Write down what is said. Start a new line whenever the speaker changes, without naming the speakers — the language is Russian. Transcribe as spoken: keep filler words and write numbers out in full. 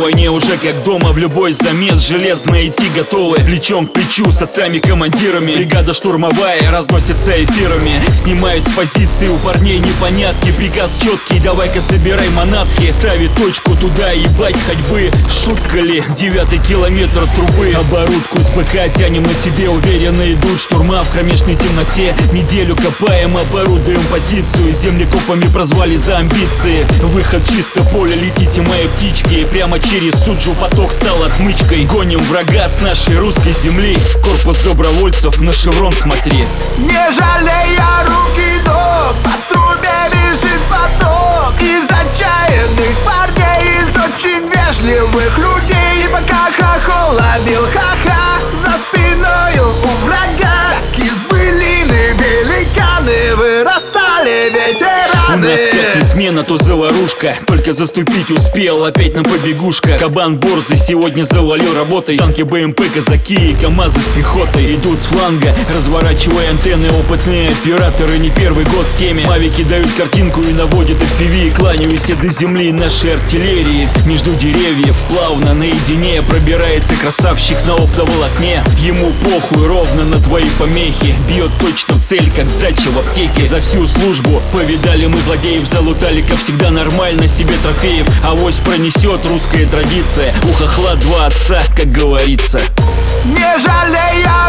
войне уже как дома. В любой замес железно идти готовы, плечом к плечу с отцами-командирами. Бригада штурмовая разносится эфирами, снимают с позиции у парней непонятки. Приказ четкий, давай-ка собирай манатки. Ставит точку туда, ебать ходьбы. Шутка ли, девятый километр трубы. Оборудку с БК тянем на себе, уверенно идут штурма в кромешной темноте. Неделю копаем, оборудуем позицию, землекопами прозвали за амбиции. Выход чисто поле, летите мои птички. Прямо через Суджу поток стал отмычкой. Гоним врага с нашей русской земли. Корпус добровольцев, на шеврон смотри.
Не жалея руки ног, по трубе бежит поток из отчаянных парней, из очень вежливых людей. И пока хохол ловил ха-ха за спиною у врага, как из былины великаны вырастали ветераны.
У нас как не смена, то заварушка. Только заступить успел, опять на побегушка. Кабан борзый сегодня завалил работой. Танки, БМП, казаки и КамАЗы с пехотой идут с фланга, разворачивая антенны. Опытные операторы не первый год в теме. Мавики дают картинку и наводят эф пи ви. Кланяюсь до земли нашей артиллерии. Между деревьев плавно наедине пробирается красавчик на оптоволокне. Ему похуй ровно на твои помехи. Бьет точно в цель, как сдача в аптеке. За всю службу повидали мы злодеев, залутали, как всегда, нормально себе трофеев. Авось пронесет русская традиция. У хохла два отца, как говорится.
Не жалея